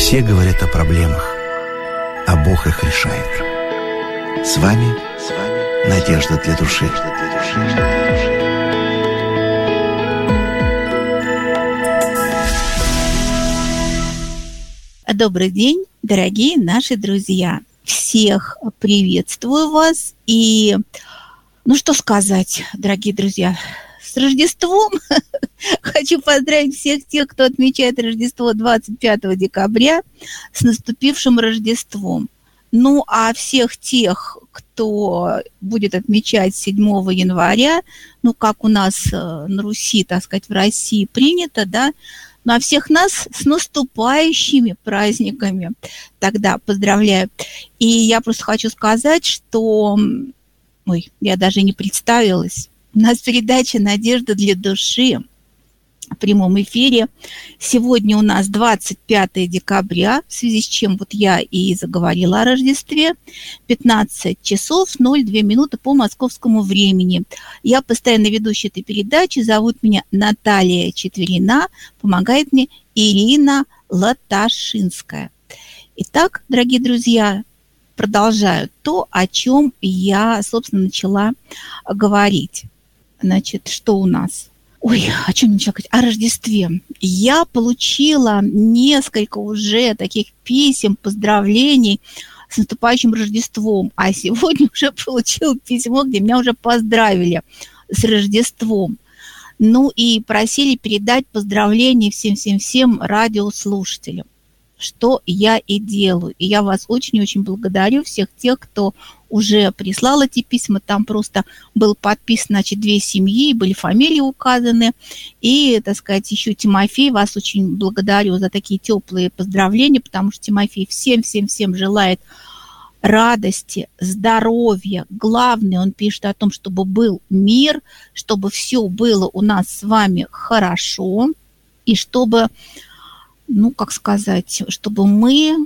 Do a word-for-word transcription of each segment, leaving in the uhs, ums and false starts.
Все говорят о проблемах, а Бог их решает. С вами, с вами Надежда для души. Добрый день, дорогие наши друзья. Всех приветствую вас. И, ну что сказать, дорогие друзья, с Рождеством! Хочу поздравить всех тех, кто отмечает Рождество двадцать пятого декабря, с наступившим Рождеством. Ну, а всех тех, кто будет отмечать седьмого января, ну, как у нас на Руси, так сказать, в России принято, да, ну, а всех нас с наступающими праздниками тогда поздравляю. И я просто хочу сказать, что, ой, я даже не представилась, у нас передача «Надежда для души» в прямом эфире. Сегодня у нас двадцать пятого декабря, в связи с чем вот я и заговорила о Рождестве, пятнадцать часов ноль две минуты по московскому времени. Я постоянно ведущая этой передачи, зовут меня Наталья Четверина, помогает мне Ирина Латашинская. Итак, дорогие друзья, продолжаю то, о чем я, собственно, начала говорить. Значит, что у нас? Ой, о чем начала говорить? О Рождестве. Я получила несколько уже таких писем, поздравлений с наступающим Рождеством. А сегодня уже получила письмо, где меня уже поздравили с Рождеством. Ну и просили передать поздравления всем-всем-всем радиослушателям, что я и делаю. И я вас очень-очень благодарю, всех тех, кто уже прислал эти письма. Там просто был подписан, значит, две семьи, были фамилии указаны. И, так сказать, еще Тимофей, вас очень благодарю за такие теплые поздравления, потому что Тимофей всем-всем-всем желает радости, здоровья. Главное, он пишет о том, чтобы был мир, чтобы все было у нас с вами хорошо, и чтобы, ну, как сказать, чтобы мы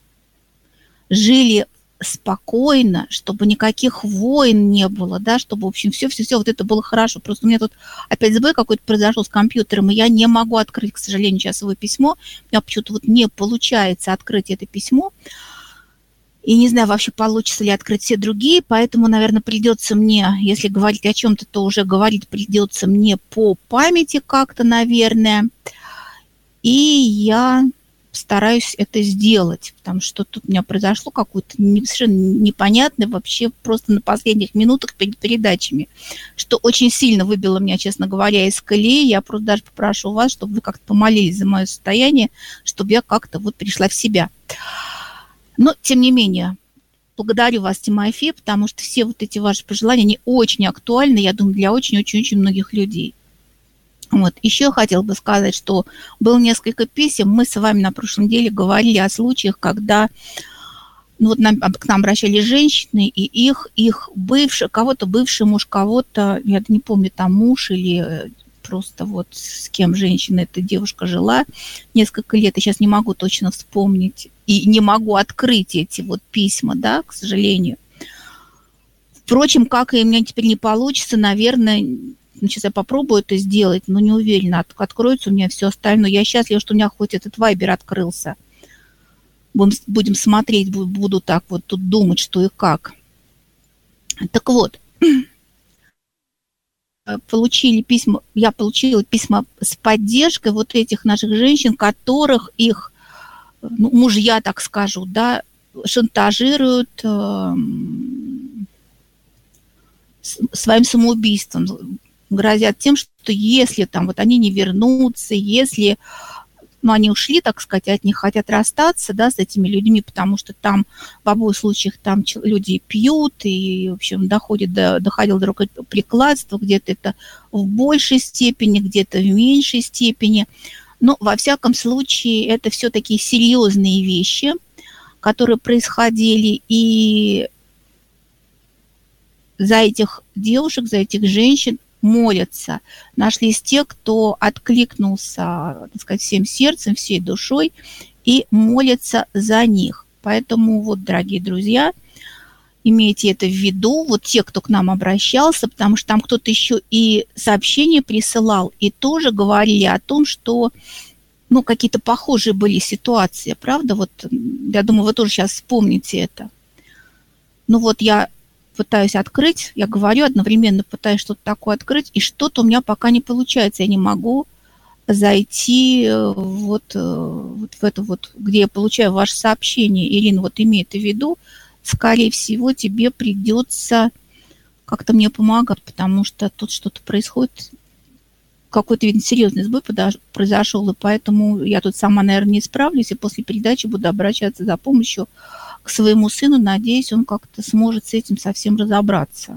жили спокойно, чтобы никаких войн не было, да, чтобы, в общем, все-все-все вот это было хорошо. Просто у меня тут опять сбой какой-то произошел с компьютером, и я не могу открыть, к сожалению, сейчас его письмо. У меня почему-то вот не получается открыть это письмо. И не знаю, вообще получится ли открыть все другие, поэтому, наверное, придется мне, если говорить о чем-то, то уже говорить придется мне по памяти как-то, наверное. И я стараюсь это сделать, потому что тут у меня произошло какое-то совершенно непонятное вообще просто на последних минутах перед передачами, что очень сильно выбило меня, честно говоря, из колеи. Я просто даже попрошу вас, чтобы вы как-то помолились за мое состояние, чтобы я как-то вот пришла в себя. Но, тем не менее, благодарю вас, Тимофей, потому что все вот эти ваши пожелания, они очень актуальны, я думаю, для очень-очень-очень многих людей. Вот. Еще я хотела бы сказать, что было несколько писем. Мы с вами на прошлой неделе говорили о случаях, когда ну, вот нам, к нам обращались женщины, и их, их бывший, кого-то бывший муж, кого-то, я не помню, там муж или просто вот с кем женщина, эта девушка жила несколько лет, я сейчас не могу точно вспомнить, и не могу открыть эти вот письма, да, к сожалению. Впрочем, как и у меня теперь не получится, наверное, сейчас я попробую это сделать, но не уверена, от, откроется у меня все остальное. Я счастлива, что у меня хоть этот вайбер открылся. Будем, будем смотреть, буду, буду так вот тут думать, что и как. Так вот, получили письма, я получила письма с поддержкой вот этих наших женщин, которых их ну, мужья, так скажу, да, шантажируют э, своим самоубийством, грозят тем, что если там вот они не вернутся, если ну, они ушли, так сказать, от них хотят расстаться, да, с этими людьми, потому что там в обоих случаях там люди пьют и, в общем, доходит до, доходило до рукоприкладства, где-то это в большей степени, где-то в меньшей степени. Но, во всяком случае, это все такие серьезные вещи, которые происходили, и за этих девушек, за этих женщин молятся. Нашлись те, кто откликнулся, так сказать, всем сердцем, всей душой и молятся за них. Поэтому вот, дорогие друзья, имейте это в виду, вот те, кто к нам обращался, потому что там кто-то еще и сообщение присылал, и тоже говорили о том, что ну, какие-то похожие были ситуации, правда? Вот, я думаю, вы тоже сейчас вспомните это. Ну, вот я пытаюсь открыть, я говорю, одновременно пытаюсь что-то такое открыть, и что-то у меня пока не получается. Я не могу зайти вот, вот в это вот, где я получаю ваше сообщение. Ирина, вот имей это в виду, скорее всего, тебе придется как-то мне помогать, потому что тут что-то происходит, какой-то, видно, серьезный сбой произошел, и поэтому я тут сама, наверное, не справлюсь, и после передачи буду обращаться за помощью к своему сыну. Надеюсь, он как-то сможет с этим совсем разобраться.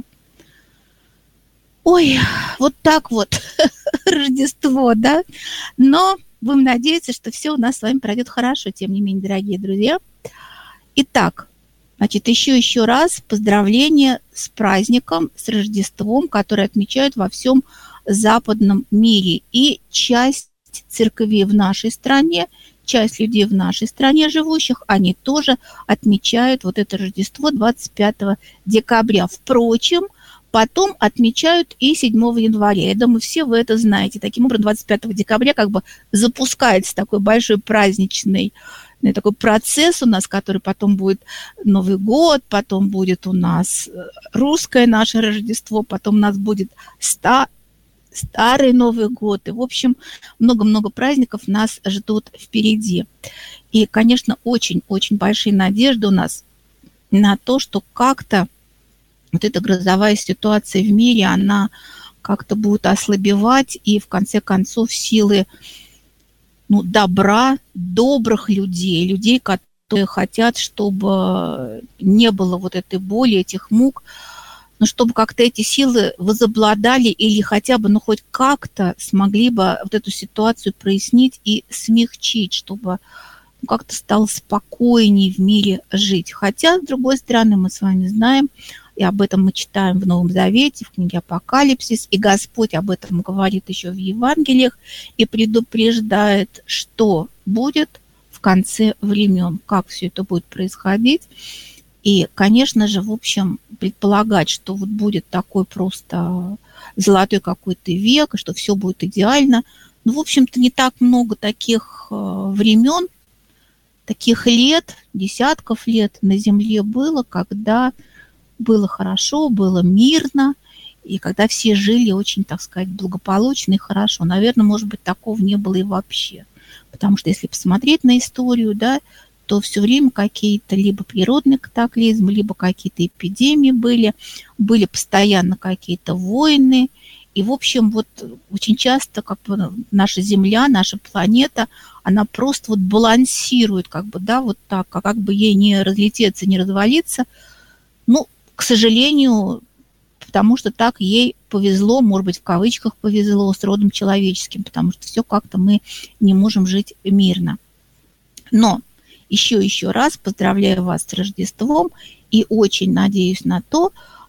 Ой, вот так вот Рождество, да? Но будем надеяться, что все у нас с вами пройдет хорошо, тем не менее, дорогие друзья. Итак, значит, еще еще раз поздравления с праздником, с Рождеством, который отмечают во всем западном мире. И часть церквей в нашей стране, часть людей в нашей стране живущих, они тоже отмечают вот это Рождество двадцать пятого декабря. Впрочем, потом отмечают и седьмого января. Я думаю, все вы это знаете. Таким образом, двадцать пятого декабря как бы запускается такой большой праздничный такой процесс у нас, который потом будет Новый год, потом будет у нас русское наше Рождество, потом у нас будет ста Старый Новый год. И, в общем, много-много праздников нас ждут впереди. И, конечно, очень-очень большие надежды у нас на то, что как-то вот эта грозовая ситуация в мире, она как-то будет ослабевать, и, в конце концов, силы, ну, добра, добрых людей, людей, которые хотят, чтобы не было вот этой боли, этих мук, но чтобы как-то эти силы возобладали или хотя бы, ну, хоть как-то смогли бы вот эту ситуацию прояснить и смягчить, чтобы ну, как-то стало спокойнее в мире жить. Хотя, с другой стороны, мы с вами знаем, и об этом мы читаем в Новом Завете, в книге Апокалипсис, и Господь об этом говорит еще в Евангелиях и предупреждает, что будет в конце времен, как все это будет происходить. И, конечно же, в общем, предполагать, что вот будет такой просто золотой какой-то век, и что все будет идеально. Ну, в общем-то, не так много таких времен, таких лет, десятков лет на Земле было, когда было хорошо, было мирно, и когда все жили очень, так сказать, благополучно и хорошо. Наверное, может быть, такого не было и вообще. Потому что если посмотреть на историю, да, то все время какие-то либо природные катаклизмы, либо какие-то эпидемии были, были постоянно какие-то войны. И, в общем, вот очень часто как бы наша Земля, наша планета, она просто вот балансирует, как бы, да, вот так, а как бы ей не разлететься, не развалиться. Ну, к сожалению, потому что так ей повезло, может быть, в кавычках повезло с родом человеческим, потому что все как-то мы не можем жить мирно. Но еще еще раз поздравляю вас с Рождеством и очень надеюсь на то,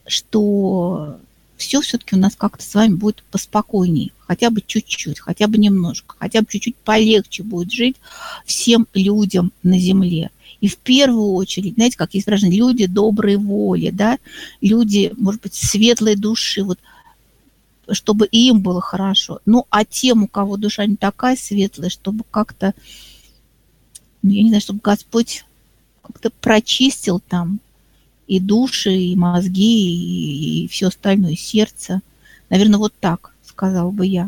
что все все-таки у нас как-то с вами будет поспокойнее, хотя бы чуть-чуть, хотя бы немножко, хотя бы чуть-чуть полегче будет жить всем людям на Земле. И в первую очередь, знаете, как есть выражение, люди доброй воли, да, люди, может быть, светлой души, вот, чтобы и им было хорошо. Ну, а тем, у кого душа не такая светлая, чтобы как-то, ну, я не знаю, чтобы Господь как-то прочистил там и души, и мозги, и, и все остальное, и сердце. Наверное, вот так сказала бы я.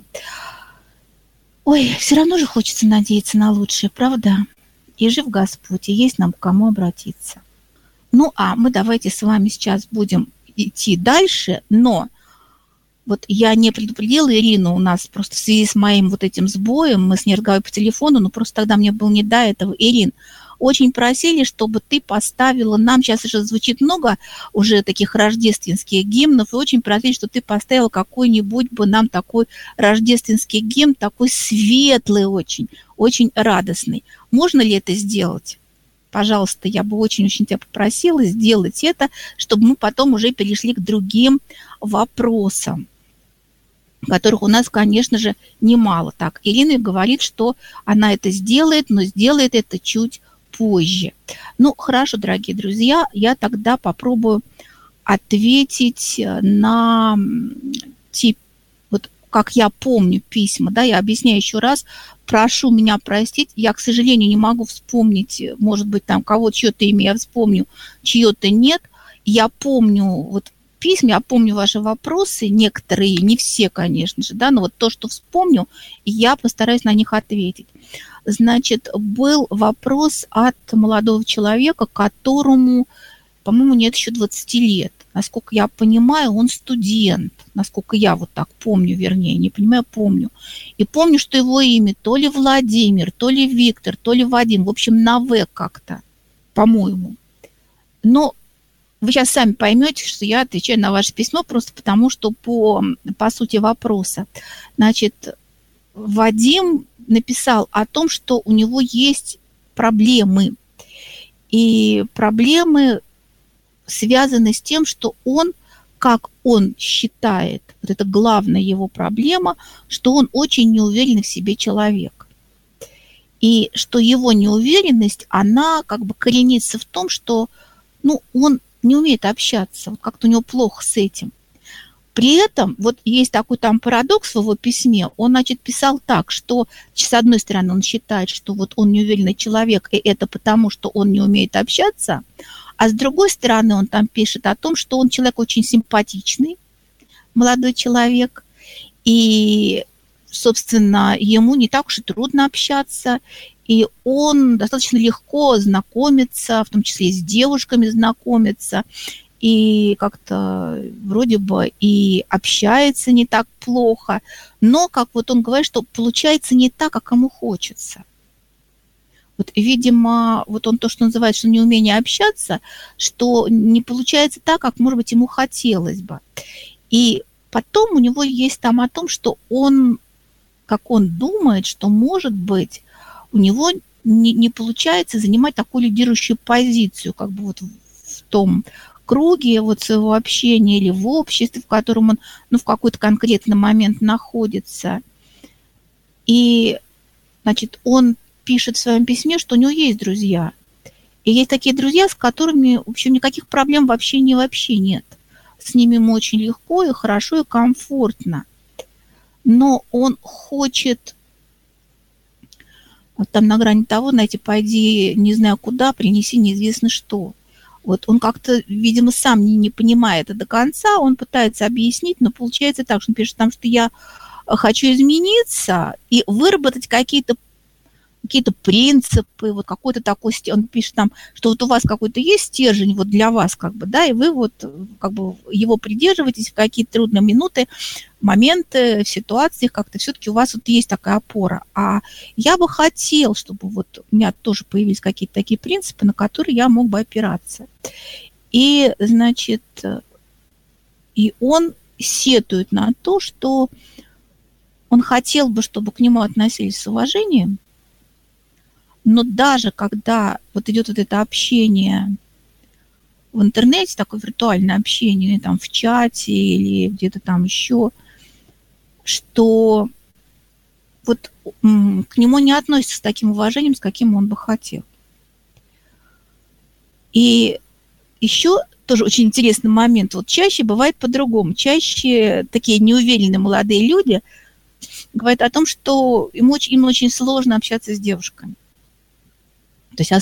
Ой, все равно же хочется надеяться на лучшее, правда? И жив Господь, и есть нам к кому обратиться. Ну, а мы давайте с вами сейчас будем идти дальше, но вот я не предупредила Ирину, у нас просто в связи с моим вот этим сбоем, мы с ней разговаривали по телефону, но просто тогда мне было не до этого. Ирин, очень просили, чтобы ты поставила, нам сейчас уже звучит много уже таких рождественских гимнов, и очень просили, чтобы ты поставила какой-нибудь бы нам такой рождественский гимн, такой светлый очень, очень радостный. Можно ли это сделать? Пожалуйста, я бы очень-очень тебя попросила сделать это, чтобы мы потом уже перешли к другим вопросам, которых у нас, конечно же, немало. Так, Ирина говорит, что она это сделает, но сделает это чуть позже. Ну, хорошо, дорогие друзья, я тогда попробую ответить на те, вот как я помню письма, да, я объясняю еще раз, прошу меня простить, я, к сожалению, не могу вспомнить, может быть, там кого-то, чье-то имя я вспомню, чье-то нет. Я помню вот письма, я помню ваши вопросы, некоторые, не все, конечно же, да, но вот то, что вспомню, я постараюсь на них ответить. Значит, был вопрос от молодого человека, которому, по-моему, нет еще двадцати лет. Насколько я понимаю, он студент, насколько я вот так помню, вернее, не понимаю, помню. И помню, что его имя то ли Владимир, то ли Виктор, то ли Вадим, в общем, на «В» как-то, по-моему. Но вы сейчас сами поймете, что я отвечаю на ваше письмо просто потому, что по, по сути вопроса. Значит, Вадим написал о том, что у него есть проблемы. И проблемы связаны с тем, что он, как он считает, вот это главная его проблема, что он очень неуверенный в себе человек. И что его неуверенность, она как бы коренится в том, что ну, он не умеет общаться, вот как-то у него плохо с этим. При этом, вот есть такой там парадокс в его письме, он, значит, писал так, что с одной стороны он считает, что вот он неуверенный человек, и это потому, что он не умеет общаться, а с другой стороны он там пишет о том, что он человек очень симпатичный, молодой человек, и, собственно, ему не так уж и трудно общаться, и он достаточно легко знакомится, в том числе и с девушками знакомится, и как-то вроде бы и общается не так плохо, но, как вот он говорит, что получается не так, как ему хочется. Вот, видимо, вот он то, что называет, что неумение общаться, что не получается так, как, может быть, ему хотелось бы. И потом у него есть там о том, что он, как он думает, что, может быть, у него не, не получается занимать такую лидирующую позицию, как бы вот в, в том круге вот своего общения или в обществе, в котором он, ну, в какой-то конкретный момент находится. И, значит, он пишет в своем письме, что у него есть друзья. И есть такие друзья, с которыми, в общем, никаких проблем вообще не вообще нет. С ними ему очень легко и хорошо, и комфортно. Но он хочет, вот там на грани того, знаете, пойди не знаю куда, принеси неизвестно что. Вот он как-то, видимо, сам не, не понимает это до конца, он пытается объяснить, но получается так, что он пишет там, что я хочу измениться и выработать какие-то какие-то принципы, вот какой-то такой, он пишет там, что вот у вас какой-то есть стержень вот для вас, как бы, да, и вы вот как бы его придерживаетесь в какие-то трудные минуты, моменты, в ситуациях, как-то все-таки у вас вот есть такая опора. А я бы хотел, чтобы вот у меня тоже появились какие-то такие принципы, на которые я мог бы опираться. И, значит, и он сетует на то, что он хотел бы, чтобы к нему относились с уважением, но даже когда вот идет вот это общение в интернете, такое виртуальное общение, или там в чате, или где-то там еще, что вот к нему не относятся с таким уважением, с каким он бы хотел. И еще тоже очень интересный момент. Вот чаще бывает по-другому. Чаще такие неуверенные молодые люди говорят о том, что им очень, им очень сложно общаться с девушками. То есть,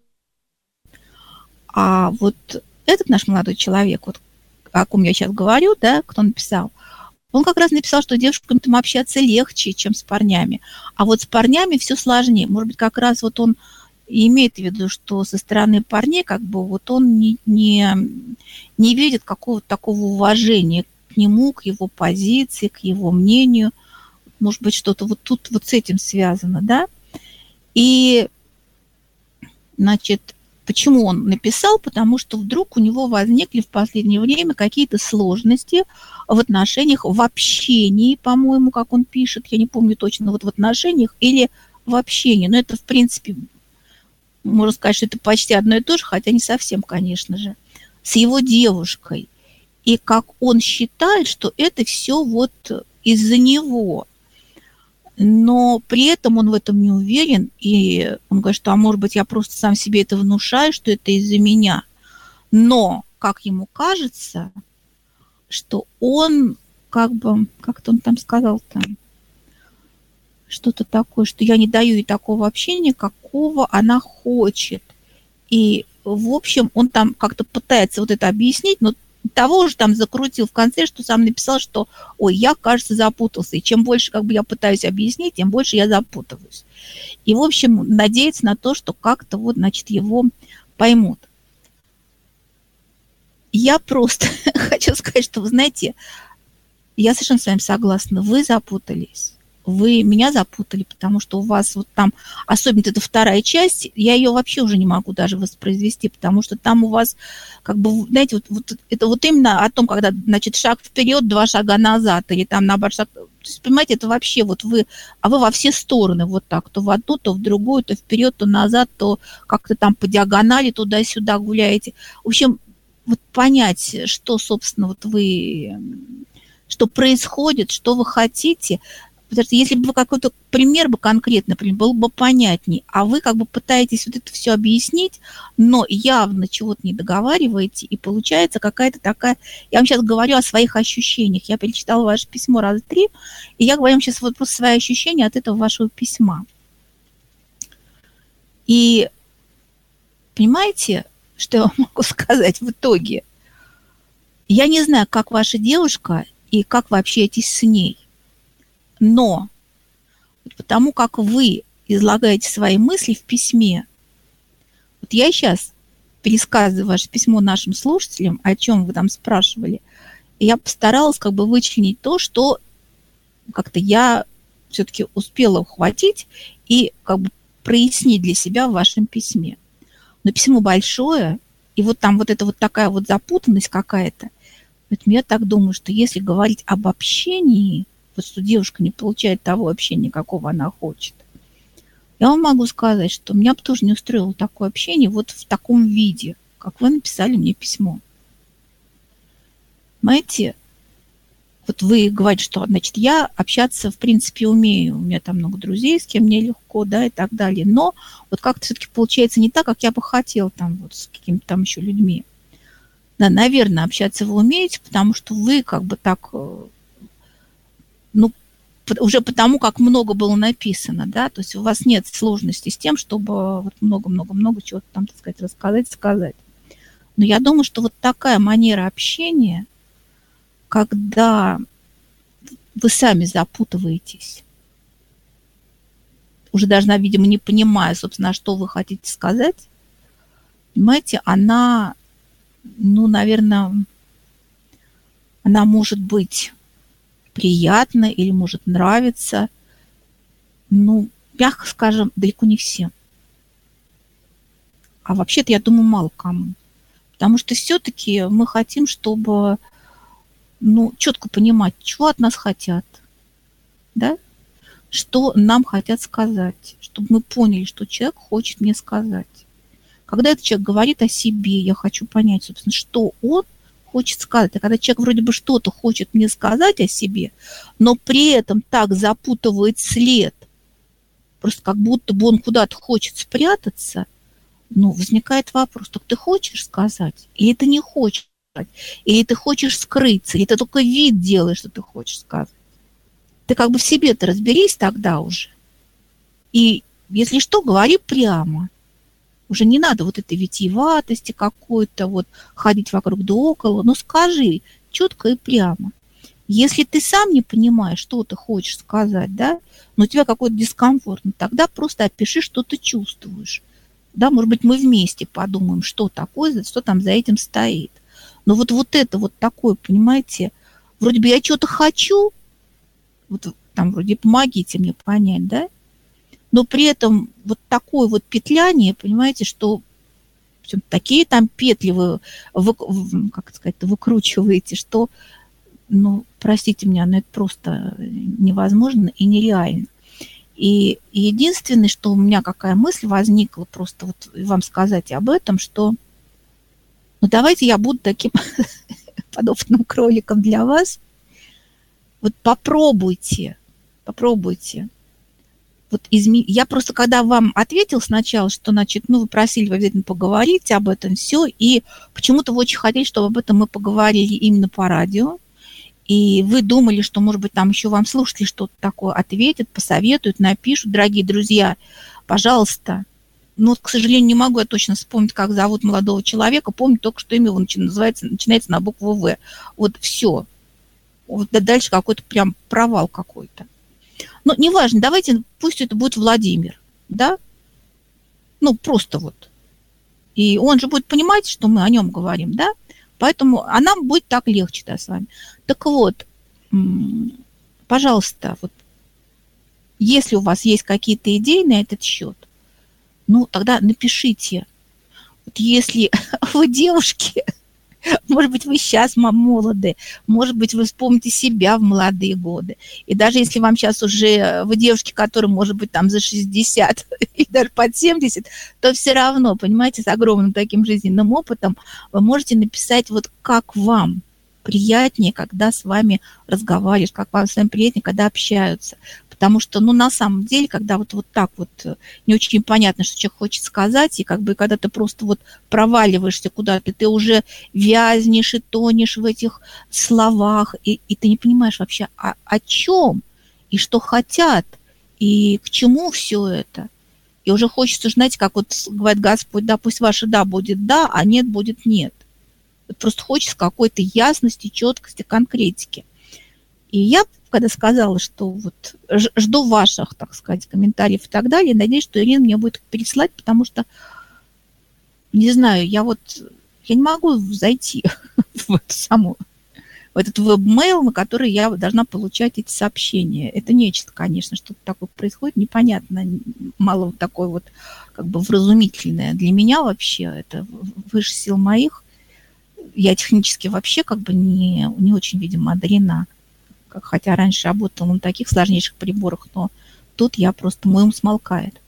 а вот этот наш молодой человек, вот, о ком я сейчас говорю, да, кто написал, он как раз написал, что девушкам там общаться легче, чем с парнями. А вот с парнями все сложнее. Может быть, как раз вот он имеет в виду, что со стороны парней как бы вот он не, не, не видит какого-то такого уважения к нему, к его позиции, к его мнению. Может быть, что-то вот тут вот с этим связано, да? И значит, почему он написал? Потому что вдруг у него возникли в последнее время какие-то сложности в отношениях, в общении, по-моему, как он пишет, я не помню точно, вот в отношениях или в общении. Но это, в принципе, можно сказать, что это почти одно и то же, хотя не совсем, конечно же, с его девушкой. И как он считает, что это все вот из-за него. Но при этом он в этом не уверен, и он говорит, что, а может быть, я просто сам себе это внушаю, что это из-за меня. Но, как ему кажется, что он как бы, как-то он там сказал-то, что-то такое, что я не даю ей такого общения, какого она хочет. И, в общем, он там как-то пытается вот это объяснить, но того же там закрутил в конце, что сам написал, что, ой, я, кажется, запутался. И чем больше как бы я пытаюсь объяснить, тем больше я запутываюсь. И, в общем, надеяться на то, что как-то вот, значит, его поймут. Я просто хочу сказать, что, вы знаете, я совершенно с вами согласна, вы запутались. Вы меня запутали, потому что у вас вот там, особенно эта вторая часть, я ее вообще уже не могу даже воспроизвести, потому что там у вас, как бы, знаете, вот, вот это вот именно о том, когда, значит, шаг вперед, два шага назад, или там наоборот шаг, то есть, понимаете, это вообще вот вы, а вы во все стороны вот так, то в одну, то в другую, то вперед, то назад, то как-то там по диагонали туда-сюда гуляете. В общем, вот понять, что, собственно, вот вы, что происходит, что вы хотите. Потому что если бы какой-то пример бы конкретно, например, был бы понятней, а вы как бы пытаетесь вот это все объяснить, но явно чего-то не договариваете, и получается какая-то такая... Я вам сейчас говорю о своих ощущениях. Я перечитала ваше письмо раза три, и я говорю вам сейчас вот просто свои ощущения от этого вашего письма. И понимаете, что я могу сказать в итоге? Я не знаю, как ваша девушка и как вы общаетесь с ней. Но потому как вы излагаете свои мысли в письме, вот я сейчас пересказываю ваше письмо нашим слушателям, о чем вы там спрашивали, и я постаралась как бы вычленить то, что как-то я все-таки успела ухватить и как бы прояснить для себя в вашем письме. Но письмо большое, и вот там вот эта вот такая вот запутанность какая-то. Поэтому я так думаю, что если говорить об общении, вот что девушка не получает того общения, какого она хочет, я вам могу сказать, что меня бы тоже не устроило такое общение вот в таком виде, как вы написали мне письмо. Понимаете, вот вы говорите, что, значит, я общаться, в принципе, умею, у меня там много друзей, с кем мне легко, да, и так далее, но вот как-то все-таки получается не так, как я бы хотела там вот с какими-то там еще людьми. Да, наверное, общаться вы умеете, потому что вы как бы так... Ну, уже потому, как много было написано, да, то есть у вас нет сложности с тем, чтобы вот много-много-много чего-то там, так сказать, рассказать, сказать. Но я думаю, что вот такая манера общения, когда вы сами запутываетесь, уже даже, видимо, не понимая, собственно, что вы хотите сказать, понимаете, она, ну, наверное, она может быть приятно или может нравиться, ну, мягко скажем, далеко не всем. А вообще-то, я думаю, мало кому. Потому что все-таки мы хотим, чтобы, ну, четко понимать, чего от нас хотят, да, что нам хотят сказать, чтобы мы поняли, что человек хочет мне сказать. Когда этот человек говорит о себе, я хочу понять, собственно, что он хочет сказать. А когда человек вроде бы что-то хочет мне сказать о себе, но при этом так запутывает след, просто как будто бы он куда-то хочет спрятаться, ну, возникает вопрос, так ты хочешь сказать? Или ты не хочешь сказать? Или ты хочешь скрыться? Или ты только вид делаешь, что ты хочешь сказать? Ты как бы в себе-то разберись тогда уже. И если что, говори прямо. Уже не надо вот этой витиеватости какой-то, вот ходить вокруг да около, но скажи четко и прямо. Если ты сам не понимаешь, что ты хочешь сказать, да, но у тебя какой-то дискомфорт, ну, тогда просто опиши, что ты чувствуешь. Да, может быть, мы вместе подумаем, что такое, что там за этим стоит. Но вот, вот это вот такое, понимаете, вроде бы я что-то хочу, вот там вроде помогите мне понять, да, но при этом вот такое вот петляние, понимаете, что такие там петли вы, вы как сказать, выкручиваете, что, ну, простите меня, но это просто невозможно и нереально. И единственное, что у меня какая мысль возникла, просто вот вам сказать об этом, что, ну, давайте я буду таким подопытным кроликом для вас. Вот попробуйте, попробуйте. Вот изме... Я просто, когда вам ответил сначала, что, значит, ну, вы просили обязательно поговорить об этом, все, и почему-то вы очень хотели, чтобы об этом мы поговорили именно по радио. и вы думали, что, может быть, там еще вам слушатели что-то такое ответят, посоветуют, напишут. Дорогие друзья, пожалуйста. Ну, вот, к сожалению, не могу я точно вспомнить, как зовут молодого человека. Помню только, что имя его называется, начинается на букву «В». Вот все. Вот дальше какой-то прям провал какой-то. Но неважно, давайте, пусть это будет Владимир, да? Ну, просто вот. И он же будет понимать, что мы о нем говорим, да? Поэтому, а нам будет так легче, да, с вами. Так вот, пожалуйста, вот, если у вас есть какие-то идеи на этот счет, ну, тогда напишите. Вот если вы девушки, может быть, вы сейчас молоды, может быть, вы вспомните себя в молодые годы. И даже если вам сейчас уже, вы девушки, которым, может быть, там за шестьдесят и даже под семьдесят, то все равно, понимаете, с огромным таким жизненным опытом вы можете написать, вот как вам приятнее, когда с вами разговариваешь, как вам с вами приятнее, когда общаются. Потому что, ну, на самом деле, когда вот, вот так вот не очень понятно, что человек хочет сказать, и как бы когда ты просто вот проваливаешься куда-то, ты уже вязнешь и тонешь в этих словах, и, и ты не понимаешь вообще, о, о чем, и что хотят, и к чему все это. И уже хочется, знаете, как вот говорит Господь, да, пусть ваше да будет да, а нет будет нет. Вот просто хочется какой-то ясности, четкости, конкретики. И я, когда сказала, что вот жду ваших, так сказать, комментариев и так далее, надеюсь, что Ирина мне будет переслать, потому что, не знаю, я вот, я не могу зайти в эту саму, в этот веб-мейл, на который я должна получать эти сообщения. Это нечто, конечно, что-то такое происходит, непонятно, мало такое вот, как бы вразумительное. Для меня вообще это выше сил моих. Я технически вообще как бы не, не очень, видимо, одарена. Хотя раньше работала на таких сложнейших приборах, но тут я просто, мой ум смолкает.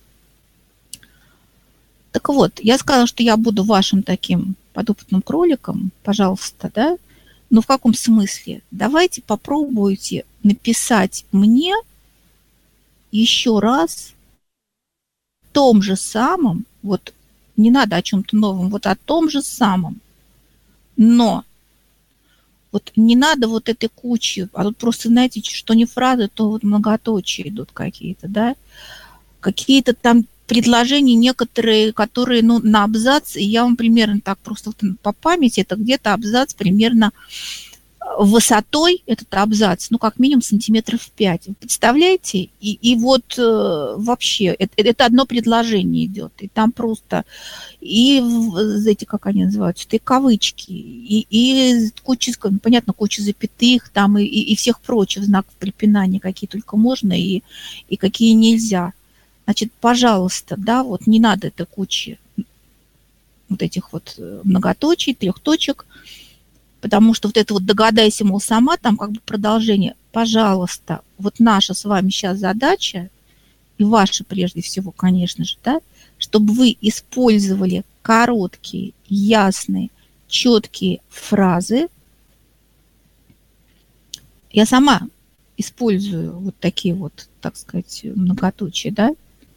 Так вот, я сказала, что я буду вашим таким подопытным кроликом, пожалуйста, да? Но в каком смысле? Давайте попробуйте написать мне еще раз о том же самом, вот не надо о чем-то новом, вот о том же самом, но вот не надо вот этой кучи, а тут просто, знаете, что не фразы, то вот многоточия идут какие-то, да, какие-то там предложения некоторые, которые, ну, на абзац, и я вам примерно так просто вот по памяти, это где-то абзац примерно высотой, этот абзац, ну, как минимум сантиметров пять. Вы представляете? И, и вот э, вообще, это, это одно предложение идет, и там просто, и эти, как они называются, и кавычки, и, и куча, понятно, куча запятых, там, и, и всех прочих знаков препинания, какие только можно, и, и какие нельзя. Значит, пожалуйста, да, вот не надо этой кучи вот этих вот многоточий, трех точек, потому что вот это вот догадайся, мол, сама, там как бы продолжение. Пожалуйста, вот наша с вами сейчас задача, и ваша прежде всего, конечно же, да, чтобы вы использовали короткие, ясные, четкие фразы. Я сама использую вот такие вот, так сказать, многоточия, да,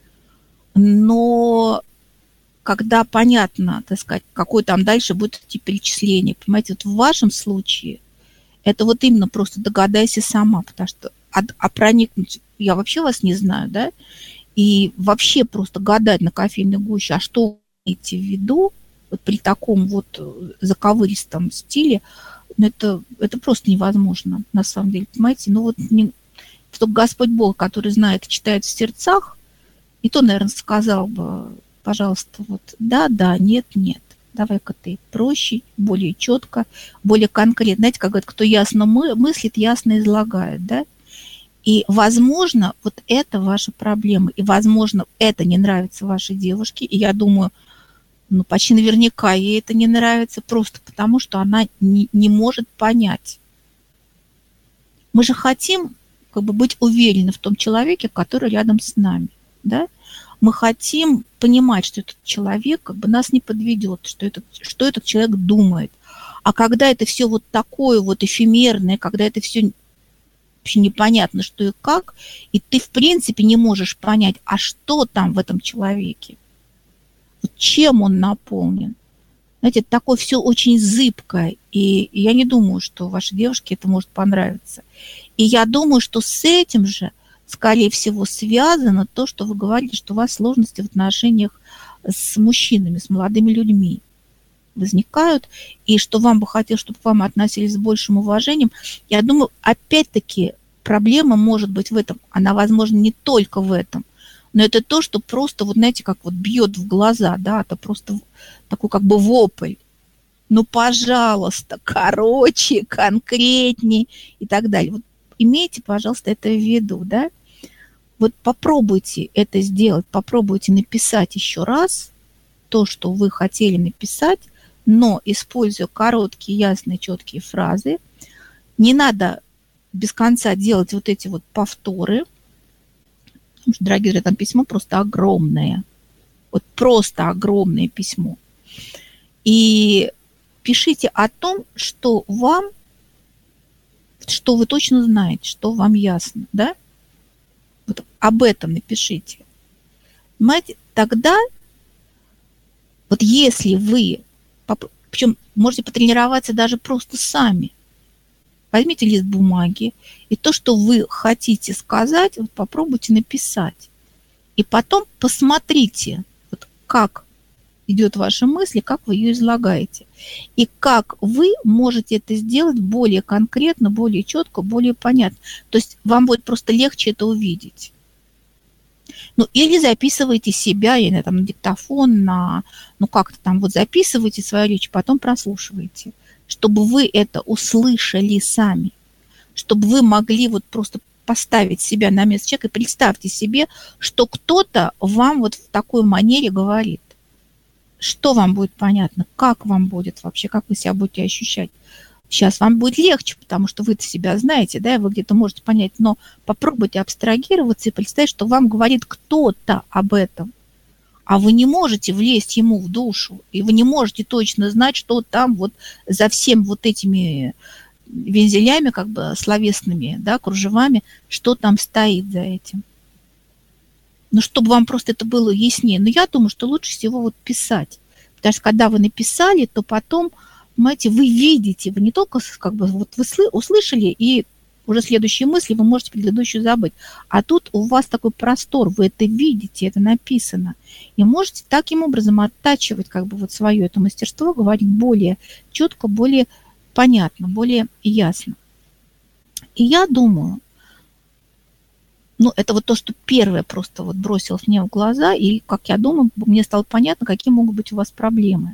но когда понятно, так сказать, какое там дальше будет идти перечисление. Понимаете, вот в вашем случае это вот именно просто догадайся сама, потому что а, а проникнуть, я вообще вас не знаю, да, и вообще просто гадать на кофейной гуще, а что вы имеете в виду вот при таком вот заковыристом стиле, ну, это, это просто невозможно, на самом деле, понимаете, ну вот не, только Господь Бог, который знает и читает в сердцах, и то, наверное, сказал бы, пожалуйста, вот да, да, нет, нет. Давай-ка ты проще, более четко, более конкретно. Знаете, как говорят, кто ясно мы, мыслит, ясно излагает, да? И, возможно, вот это ваша проблема. И, возможно, это не нравится вашей девушке. И я думаю, ну, почти наверняка ей это не нравится, просто потому что она не, не может понять. Мы же хотим как бы быть уверены в том человеке, который рядом с нами, да? Мы хотим понимать, что этот человек как бы нас не подведет, что этот, что этот человек думает. А когда это все вот такое вот эфемерное, когда это все вообще непонятно, что и как, и ты в принципе не можешь понять, а что там в этом человеке, вот чем он наполнен, Знаете, такое все очень зыбкое, и я не думаю, что вашей девушке это может понравиться. И я думаю, что с этим же, скорее всего, связано то, что вы говорите, что у вас сложности в отношениях с мужчинами, с молодыми людьми возникают, и что вам бы хотелось, чтобы к вам относились с большим уважением. Я думаю, опять-таки, проблема может быть в этом. Она, возможно, не только в этом. Но это то, что просто, вот знаете, как вот бьет в глаза, да, это просто такой как бы вопль. Ну, пожалуйста, короче, конкретнее и так далее. Вот имейте, пожалуйста, это в виду, да. Вот попробуйте это сделать, попробуйте написать еще раз то, что вы хотели написать, но используя короткие, ясные, четкие фразы. Не надо без конца делать вот эти вот повторы. Потому что, дорогие друзья, там письмо просто огромное. Вот просто огромное письмо. И пишите о том, что вам, что вы точно знаете, что вам ясно, да? Вот об этом напишите. Понимаете, тогда, вот если вы, причем можете потренироваться даже просто сами, возьмите лист бумаги, и то, что вы хотите сказать, вот попробуйте написать. И потом посмотрите, вот как идет ваша мысль, как вы ее излагаете. И как вы можете это сделать более конкретно, более четко, более понятно. То есть вам будет просто легче это увидеть. Ну, или записывайте себя, я не знаю, там, на диктофон, на, ну, как-то там вот записывайте свою речь, потом прослушивайте, чтобы вы это услышали сами, чтобы вы могли вот просто поставить себя на место человека и представьте себе, что кто-то вам вот в такой манере говорит. Что вам будет понятно, как вам будет вообще, как вы себя будете ощущать. Сейчас вам будет легче, потому что вы-то себя знаете, да, и вы где-то можете понять, но попробуйте абстрагироваться и представить, что вам говорит кто-то об этом, а вы не можете влезть ему в душу, и вы не можете точно знать, что там вот за всем вот этими вензелями, как бы словесными, да, кружевами, что там стоит за этим. Ну, чтобы вам просто это было яснее. Но я думаю, что лучше всего вот писать. Потому что когда вы написали, то потом, понимаете, вы видите, вы не только как бы вот вы услышали, и уже следующие мысли вы можете предыдущую забыть. А тут у вас такой простор, вы это видите, это написано. И можете таким образом оттачивать как бы вот свое это мастерство, говорить более четко, более понятно, более ясно. И я думаю, ну, это вот то, что первое просто вот бросилось мне в глаза, и, как я думаю, мне стало понятно, какие могут быть у вас проблемы.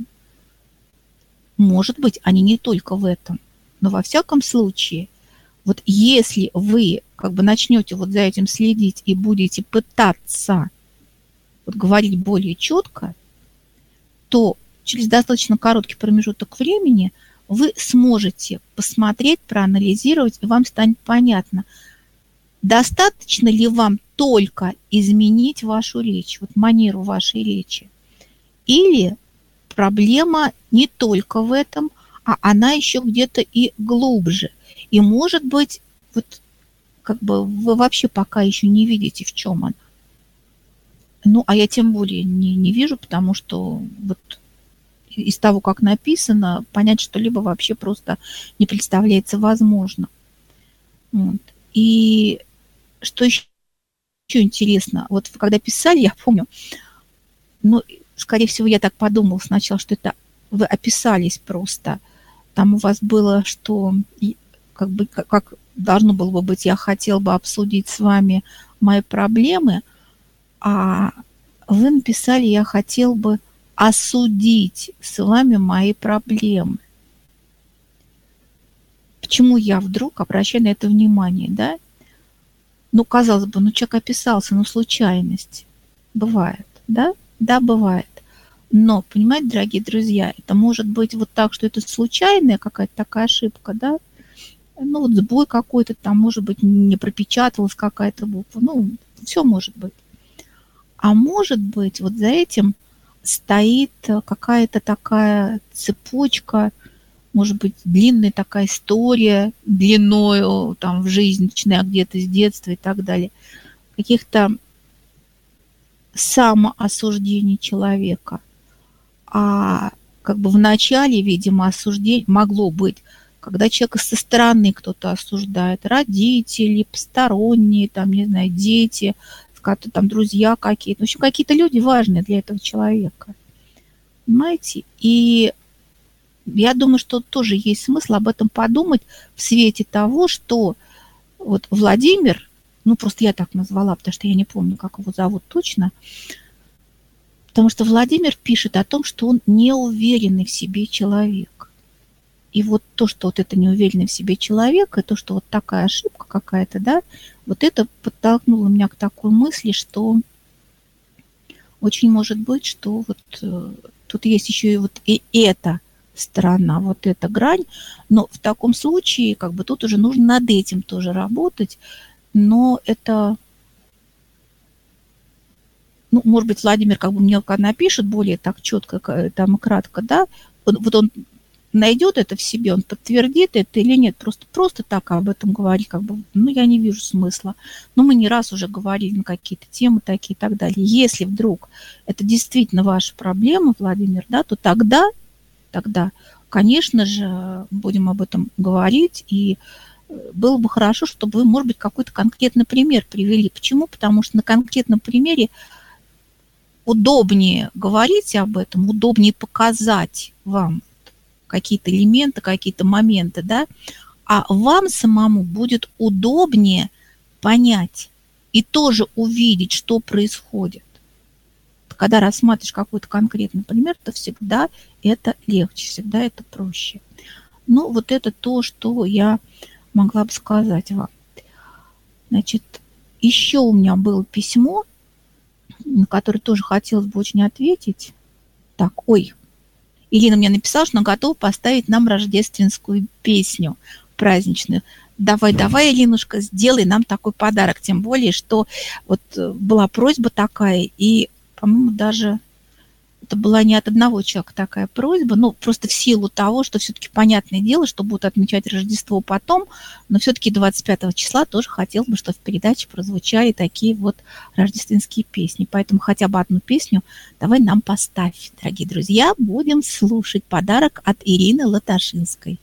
Может быть, они не только в этом, но во всяком случае, вот если вы как бы начнете вот за этим следить и будете пытаться вот говорить более четко, то через достаточно короткий промежуток времени вы сможете посмотреть, проанализировать, и вам станет понятно, достаточно ли вам только изменить вашу речь, вот манеру вашей речи, или проблема не только в этом, а она еще где-то и глубже. И, может быть, вот как бы вы вообще пока еще не видите, в чем она. Ну, а я тем более не, не вижу, потому что вот из того, как написано, понять что-либо вообще просто не представляется возможно. Вот. И что еще интересно, вот когда писали, я помню, ну, скорее всего, я так подумала сначала, что это вы описались просто. Там у вас было, что как бы как должно было бы быть, я хотел бы обсудить с вами мои проблемы, а вы написали, я хотел бы осудить с вами мои проблемы. Почему я вдруг обращаю на это внимание, да? Ну, казалось бы, ну, человек описался, ну, случайность. Бывает, да? Да, бывает. Но, понимаете, дорогие друзья, это может быть вот так, что это случайная какая-то такая ошибка, да? Ну, вот сбой какой-то там, может быть, не пропечаталась какая-то буква. Ну, все может быть. А может быть, вот за этим стоит какая-то такая цепочка, может быть, длинная такая история, длиною там в жизнь, начиная где-то с детства и так далее, каких-то самоосуждений человека. А как бы в начале, видимо, осуждение могло быть, когда человека со стороны кто-то осуждает, родители, посторонние, там, не знаю, дети, там, друзья какие-то, в общем, какие-то люди важные для этого человека. Понимаете? И я думаю, что тоже есть смысл об этом подумать в свете того, что вот Владимир, ну, просто я так назвала, потому что я не помню, как его зовут точно, потому что Владимир пишет о том, что он неуверенный в себе человек. И вот то, что вот это неуверенный в себе человек, и то, что вот такая ошибка какая-то, да, вот это подтолкнуло меня к такой мысли, что очень может быть, что вот э, тут есть еще и вот и эта сторона, вот эта грань, но в таком случае, как бы тут уже нужно над этим тоже работать, но это, ну, может быть, Владимир как бы мне напишет более так четко, там, и кратко, да, вот, вот он найдет это в себе, он подтвердит это или нет, просто, просто так об этом говорить, как бы, ну, я не вижу смысла. Но мы не раз уже говорили на какие-то темы такие и так далее. Если вдруг это действительно ваша проблема, Владимир, да, то тогда, тогда, конечно же, будем об этом говорить, и было бы хорошо, чтобы вы, может быть, какой-то конкретный пример привели. Почему? Потому что на конкретном примере удобнее говорить об этом, удобнее показать вам какие-то элементы, какие-то моменты, да, а вам самому будет удобнее понять и тоже увидеть, что происходит. Когда рассматриваешь какой-то конкретный пример, то всегда это легче, всегда это проще. Ну, вот это то, что я могла бы сказать вам. Значит, еще у меня было письмо, на которое тоже хотелось бы очень ответить. Так, ой, Ирина мне написала, что она готова поставить нам рождественскую песню праздничную. Давай, давай, Иринушка, сделай нам такой подарок. Тем более, что вот была просьба такая, и, по-моему, даже это была не от одного человека такая просьба, ну, просто в силу того, что все-таки понятное дело, что будут отмечать Рождество потом, но все-таки двадцать пятого числа тоже хотелось бы, чтобы в передаче прозвучали такие вот рождественские песни. Поэтому хотя бы одну песню давай нам поставь, дорогие друзья. Будем слушать подарок от Ирины Латашинской.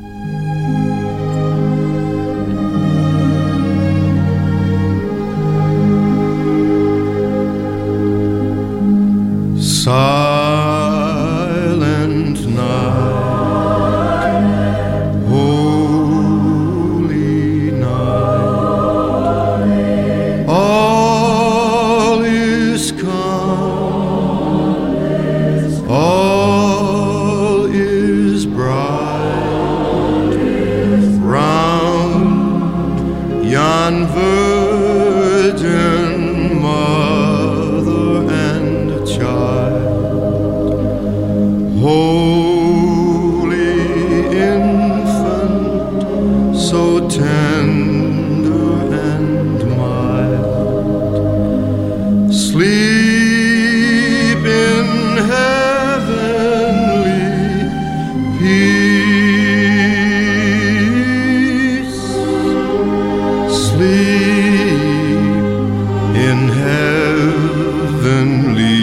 Silent night, holy night, all is calm, all is bright, round yon virgin mother and child. Holy infant, so tender and mild, sleep in heavenly peace, sleep in heavenly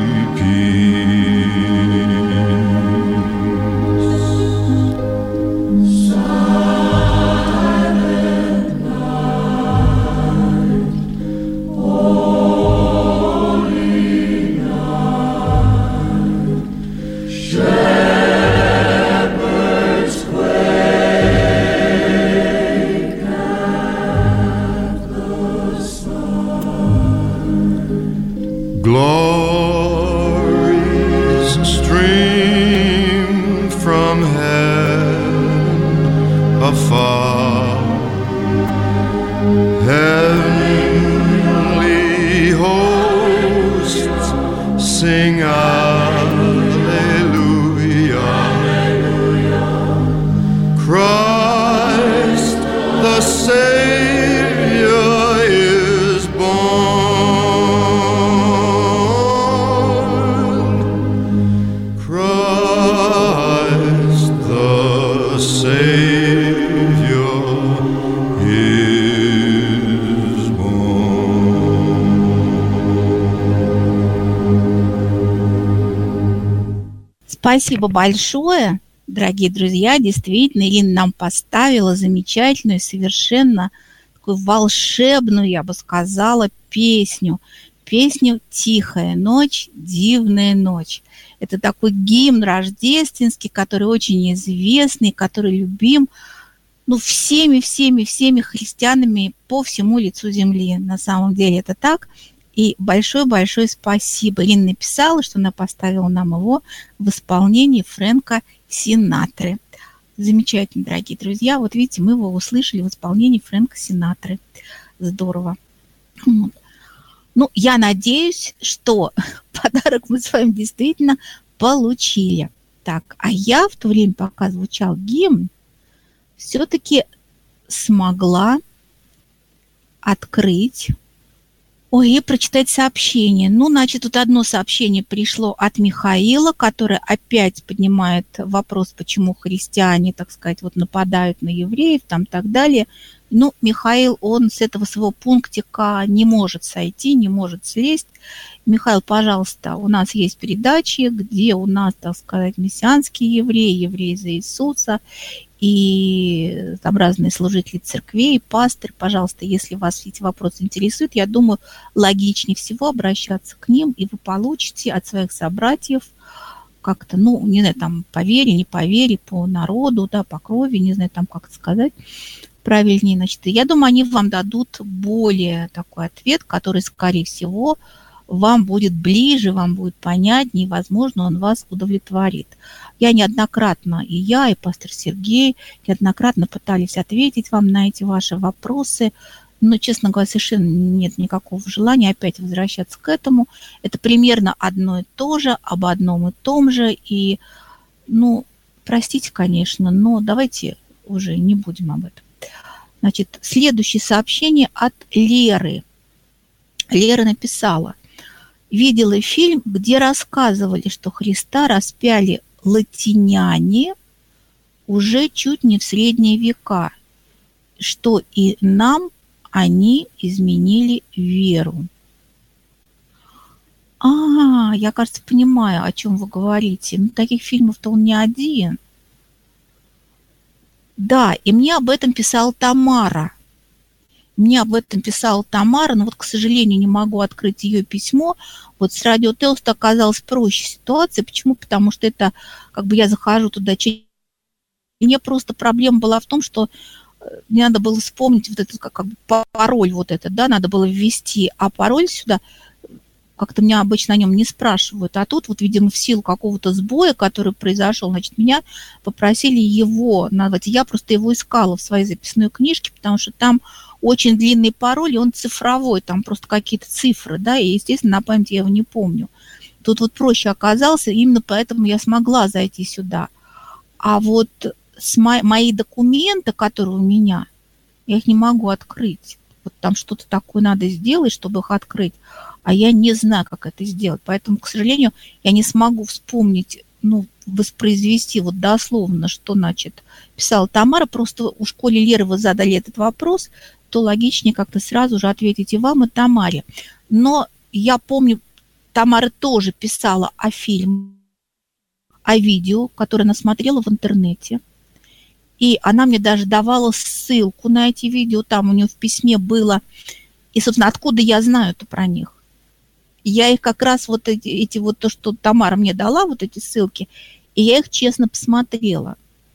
glories stream from heaven afar, heavenly hosts sing Alleluia, Christ the Savior is born, Christ the Savior is born. Спасибо большое, дорогие друзья. Действительно, Ирина нам поставила замечательную, совершенно такую волшебную, я бы сказала, песню. Песню «Тихая ночь, дивная ночь». Это такой гимн рождественский, который очень известный, который любим ну, всеми, всеми, всеми христианами по всему лицу земли. На самом деле это так. И большое-большое спасибо. Ирина написала, что она поставила нам его в исполнении Фрэнка Синатры. Замечательно, дорогие друзья. Вот видите, мы его услышали в исполнении Фрэнка Синатры. Здорово. Вот. Ну, я надеюсь, что подарок мы с вами действительно получили. Так, а я в то время, пока звучал гимн, все-таки смогла открыть, ой, и прочитать сообщение. Ну, значит, тут одно сообщение пришло от Михаила, который опять поднимает вопрос, почему христиане, так сказать, вот нападают на евреев, там, так далее. Ну, Михаил, он с этого своего пунктика не может сойти, не может слезть. Михаил, пожалуйста, у нас есть передачи, где у нас, так сказать, мессианские евреи, евреи за Иисуса, и там разные служители церквей, пастырь. Пожалуйста, если вас эти вопросы интересуют, я думаю, логичнее всего обращаться к ним, и вы получите от своих собратьев как-то, ну, не знаю, там, по вере, не по вере, по народу, да, по крови, не знаю, там, как это сказать правильнее, значит, я думаю, они вам дадут более такой ответ, который, скорее всего, вам будет ближе, вам будет понятнее, и, возможно, он вас удовлетворит. Я неоднократно, и я, и пастор Сергей, неоднократно пытались ответить вам на эти ваши вопросы, но, честно говоря, совершенно нет никакого желания опять возвращаться к этому. Это примерно одно и то же, об одном и том же, и, ну, простите, конечно, но давайте уже не будем об этом. Значит, следующее сообщение от Леры. Лера написала: видела фильм, где рассказывали, что Христа распяли латиняне уже чуть не в средние века, что и нам они изменили веру. А, я, кажется, понимаю, о чем вы говорите. Ну, таких фильмов-то он не один. Да, и мне об этом писала Тамара. Мне об этом писала Тамара, но вот, к сожалению, не могу открыть ее письмо. Вот с Радио Телста оказалась проще ситуация. Почему? Потому что это, как бы я захожу туда. Мне просто проблема была в том, что мне надо было вспомнить вот этот, как, как бы пароль вот этот, да, надо было ввести, а пароль сюда как-то меня обычно о нем не спрашивают. А тут вот, видимо, в силу какого-то сбоя, который произошел, значит, меня попросили его назвать. Я просто его искала в своей записной книжке, потому что там очень длинный пароль, и он цифровой, там просто какие-то цифры, да, и, естественно, на память я его не помню. Тут вот проще оказался, именно поэтому я смогла зайти сюда. А вот с мо- мои документы, которые у меня, я их не могу открыть. Вот там что-то такое надо сделать, чтобы их открыть, а я не знаю, как это сделать. Поэтому, к сожалению, я не смогу вспомнить, ну, воспроизвести вот дословно, что, значит, писала Тамара. Просто у школе Леры вы задали этот вопрос, то логичнее как-то сразу же ответить и вам, и Тамаре. Но я помню, Тамара тоже писала о фильме, о видео, которое она смотрела в интернете. И она мне даже давала ссылку на эти видео, там у нее в письме было. И, собственно, откуда я знаю-то про них? Я их как раз вот эти, эти вот то, что Тамара мне дала, вот эти ссылки, и я их честно посмотрела.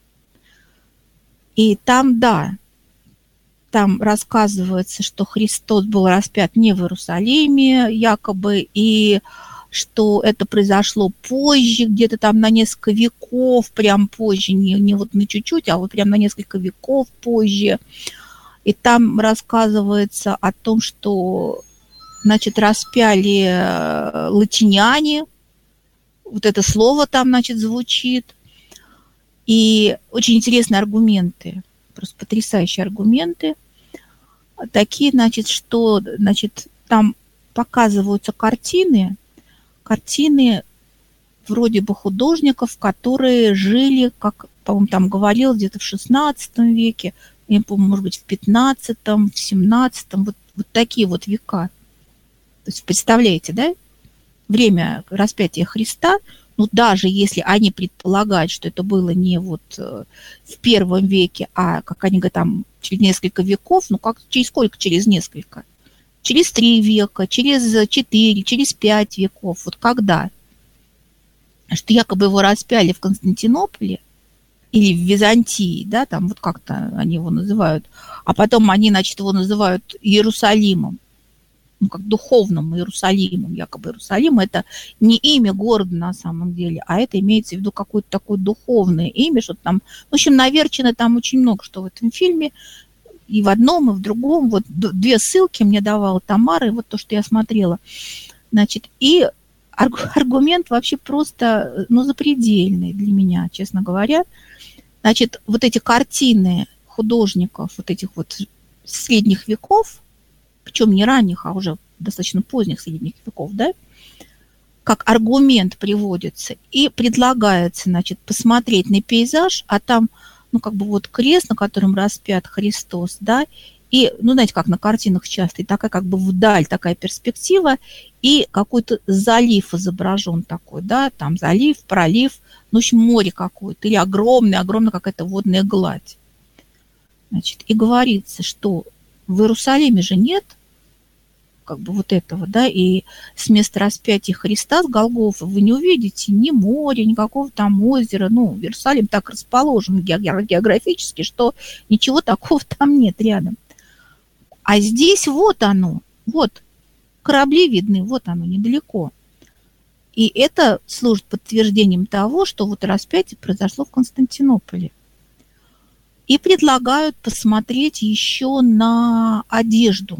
И там, да, там рассказывается, что Христос был распят не в Иерусалиме якобы, и что это произошло позже, где-то там на несколько веков, прям позже, не, не вот на чуть-чуть, а вот прям на несколько веков позже. И там рассказывается о том, что, значит, распяли латиняне, вот это слово там, значит, звучит. И очень интересные аргументы, просто потрясающие аргументы. Такие, значит, что, значит, там показываются картины, картины вроде бы художников, которые жили, как, по-моему, там говорил, где-то в шестнадцатом веке, я не помню, может быть, в пятнадцатом, в семнадцатом, вот, вот такие вот века. То есть, представляете, да, время распятия Христа, ну, даже если они предполагают, что это было не вот э, в первом веке, а, как они говорят, там, через несколько веков, ну, как, через сколько через несколько? Через три века, через четыре, через пять веков, вот когда? Что якобы его распяли в Константинополе или в Византии, да, там вот как-то они его называют, а потом они, значит, его называют Иерусалимом, ну, как духовным Иерусалимом, якобы Иерусалим – это не имя города на самом деле, а это имеется в виду какое-то такое духовное имя, что там, в общем, наверчено там очень много что в этом фильме, и в одном, и в другом, вот две ссылки мне давала Тамара, и вот то, что я смотрела, значит, и аргумент вообще просто, ну, запредельный для меня, честно говоря, значит, вот эти картины художников, вот этих вот средних веков, причем не ранних, а уже достаточно поздних средних веков, да, как аргумент приводится и предлагается, значит, посмотреть на пейзаж, а там, ну, как бы вот крест, на котором распят Христос, да, и, ну, знаете, как на картинах часто, и такая как бы вдаль такая перспектива, и какой-то залив изображен такой, да, там залив, пролив, ну, в общем, море какое-то, или огромная, огромная какая-то водная гладь. Значит, и говорится, что в Иерусалиме же нет как бы вот этого, да, и с места распятия Христа с Голгофы вы не увидите ни моря, никакого там озера, ну, Иерусалим так расположен географически, что ничего такого там нет рядом. А здесь вот оно, вот, корабли видны, вот оно, недалеко. И это служит подтверждением того, что вот распятие произошло в Константинополе. И предлагают посмотреть еще на одежду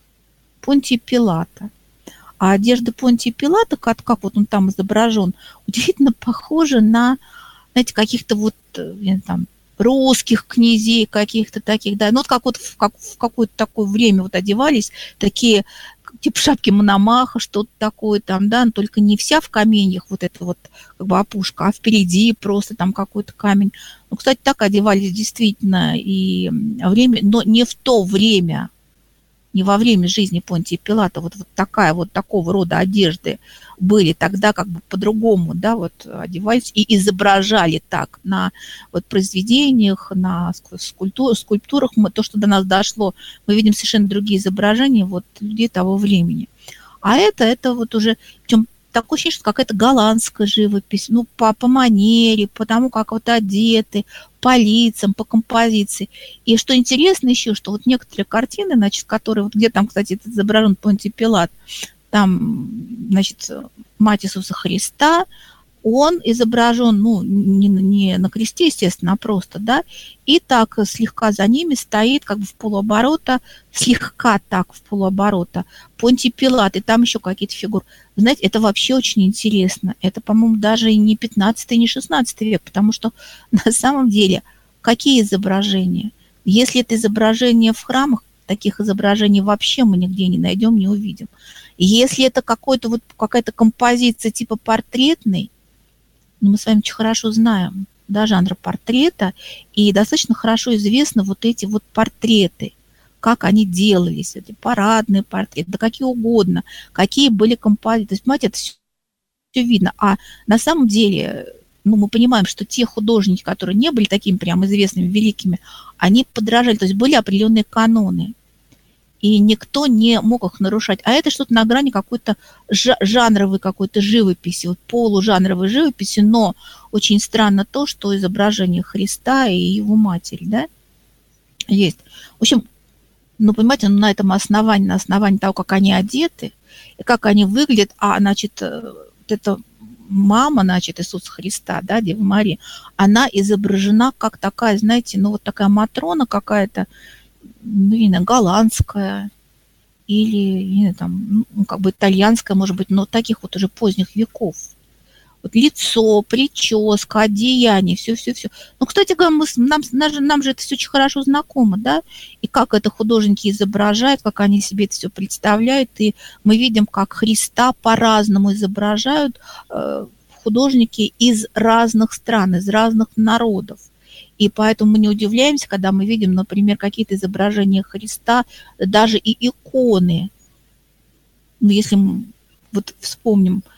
Понтия Пилата. А одежда Понтия Пилата, как, как вот он там изображен, удивительно похожа на, знаете, каких-то вот там русских князей, каких-то таких, да, ну вот как вот в, как, в какое-то такое время вот одевались такие типа шапки Мономаха, что-то такое там, да, но только не вся в каменьях, вот эта вот как бы опушка, а впереди просто там какой-то камень. Ну, кстати, так одевались действительно и время, но не в то время, не во время жизни Понтия Пилата, вот, вот такая вот такого рода одежды были тогда как бы по-другому, да, вот одевались и изображали так на вот произведениях, на скульптур, скульптурах, мы, то, что до нас дошло, мы видим совершенно другие изображения вот людей того времени. А это, это вот уже, причем такое ощущение, что какая-то голландская живопись, ну, по, по манере, по тому, как вот одеты, по лицам, по композиции. И что интересно еще, что вот некоторые картины, значит, которые, вот где там, кстати, изображен Понтий Пилат, там, значит, мать Иисуса Христа, он изображен, ну, не, не на кресте, естественно, а просто, да, и так слегка за ними стоит, как бы в полуоборота, слегка так в полуоборота Понтий Пилат, и там еще какие-то фигуры. Вы знаете, это вообще очень интересно. Это, по-моему, даже и не пятнадцатый, не шестнадцатый век, потому что на самом деле какие изображения? Если это изображение в храмах, таких изображений вообще мы нигде не найдем, не увидим. Если это какой-то вот какая-то композиция типа портретной, ну, мы с вами очень хорошо знаем, да, жанр портрета, и достаточно хорошо известны вот эти вот портреты, как они делались, эти парадные портреты, да какие угодно, какие были композиции. То есть, понимаете, это все, все видно. А на самом деле, ну, мы понимаем, что те художники, которые не были такими прям известными, великими, они подражали, то есть были определенные каноны. И никто не мог их нарушать. А это что-то на грани какой-то жанровой какой-то живописи, вот полужанровой живописи, но очень странно то, что изображение Христа и его матери, да, есть. В общем, ну, понимаете, на этом основании, на основании того, как они одеты, и как они выглядят, а, значит, вот эта мама, значит, Иисуса Христа, да, Дева Мария, она изображена как такая, знаете, ну, вот такая матрона какая-то, ну, не знаю, голландская или, не знаю, там, ну, как бы итальянская, может быть, но таких вот уже поздних веков. Вот лицо, прическа, одеяние, все-все-все. Ну, кстати говоря, мы, нам, нам же это все очень хорошо знакомо, да, и как это художники изображают, как они себе это все представляют, и мы видим, как Христа по-разному изображают э, художники из разных стран, из разных народов. И поэтому мы не удивляемся, когда мы видим, например, какие-то изображения Христа, даже и иконы. Ну, если мы вот вспомним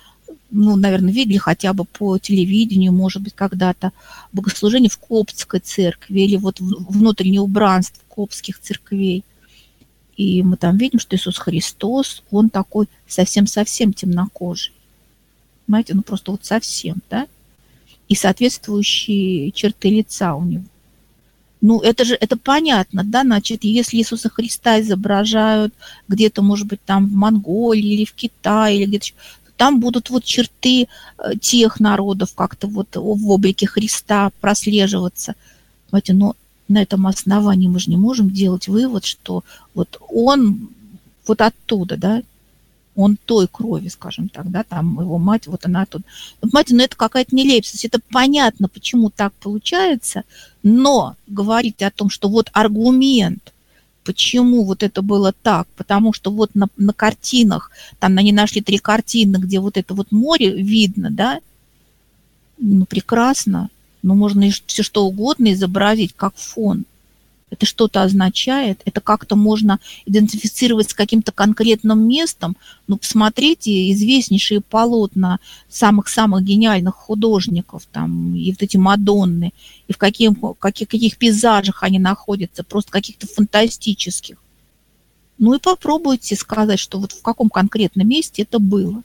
ну, наверное, видели хотя бы по телевидению, может быть, когда-то богослужение в коптской церкви или вот внутреннее убранство коптских церквей. И мы там видим, что Иисус Христос, он такой совсем-совсем темнокожий. Понимаете, ну просто вот совсем, да? И соответствующие черты лица у него. Ну, это же, это понятно, да, значит, если Иисуса Христа изображают где-то, может быть, там в Монголии или в Китае, или где-то еще, там будут вот черты тех народов как-то вот в облике Христа прослеживаться. Понимаете, но на этом основании мы же не можем делать вывод, что вот он вот оттуда, да, он той крови, скажем так, да, там его мать, вот она оттуда. Понимаете, ну это какая-то нелепость. Это понятно, почему так получается, но говорить о том, что вот аргумент, почему вот это было так, потому что вот на, на картинах, там они нашли три картины, где вот это вот море видно, да, ну прекрасно. Но можно и все что угодно изобразить как фон. Это что-то означает, это как-то можно идентифицировать с каким-то конкретным местом. Ну, посмотрите известнейшие полотна самых-самых гениальных художников, там, и вот эти Мадонны, и в каких, каких, каких пейзажах они находятся, просто каких-то фантастических. Ну и попробуйте сказать, что вот в каком конкретном месте это было.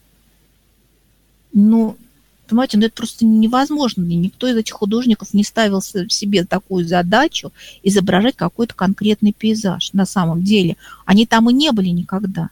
Ну, понимаете, ну это просто невозможно. Никто из этих художников не ставил себе такую задачу изображать какой-то конкретный пейзаж на самом деле. Они там и не были никогда.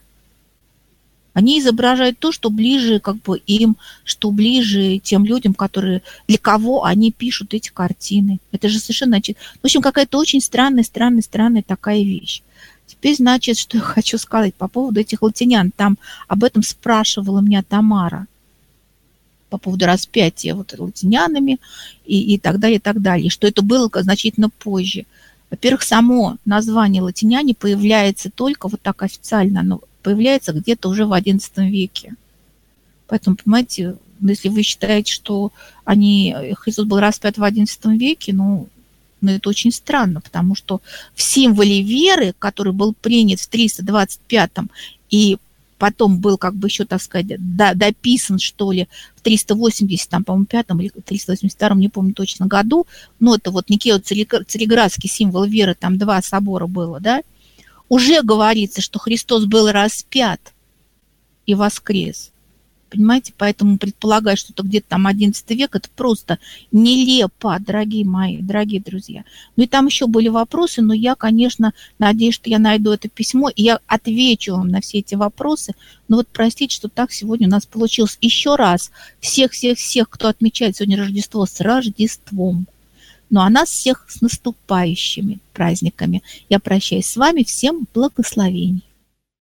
Они изображают то, что ближе как бы им, что ближе тем людям, которые, для кого они пишут эти картины. Это же совершенно... В общем, какая-то очень странная, странная, странная такая вещь. Теперь, значит, что я хочу сказать по поводу этих латинян. Там об этом спрашивала меня Тамара. По поводу распятия вот латинянами и, и так далее, и так далее. Что это было значительно позже. Во-первых, само название латиняне появляется только вот так официально, оно появляется где-то уже в одиннадцатом веке. Поэтому, понимаете, если вы считаете, что они, Христос был распят в одиннадцатом веке, ну, ну, это очень странно, потому что в символе веры, который был принят в триста двадцать пятом и потом был как бы еще, так сказать, дописан, что ли, в триста восемьдесят, по-моему, пятом или триста восемьдесят втором, не помню точно, году. Но это вот некий вот цареградский символ веры, там два собора было, да. Уже говорится, что Христос был распят и воскрес. Понимаете, поэтому предполагать, что это где-то там одиннадцатый век, это просто нелепо, дорогие мои, дорогие друзья. Ну и там еще были вопросы, но я, конечно, надеюсь, что я найду это письмо, и я отвечу вам на все эти вопросы. Но вот простите, что так сегодня у нас получилось. Еще раз, всех-всех-всех, кто отмечает сегодня Рождество, с Рождеством. Ну а нас всех с наступающими праздниками. Я прощаюсь с вами, всем благословений.